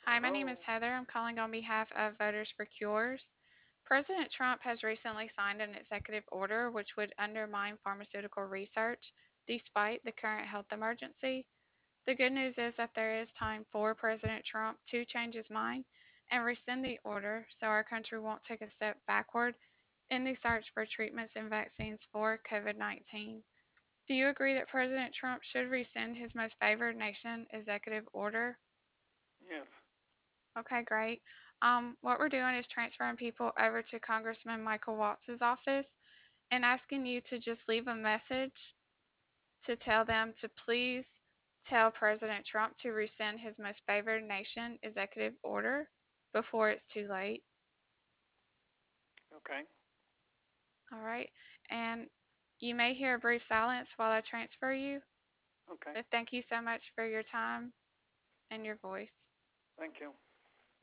Hi, my name is Hello. Heather. I'm calling on behalf of Voters for Cures. President Trump has recently signed an executive order which would undermine pharmaceutical research despite the current health emergency. The good news is that there is time for President Trump to change his mind and rescind the order so our country won't take a step backward in the search for treatments and vaccines for COVID 19. Do you agree that President Trump should rescind his most favored nation executive order? Yes. Okay, great. What we're doing is transferring people over to Congressman Michael Watts's office and asking you to just leave a message to tell them to please tell President Trump to rescind his most favored nation executive order before it's too late. Okay. All right. And you may hear a brief silence while I transfer you, Okay. but thank you so much for your time and your voice. Thank you.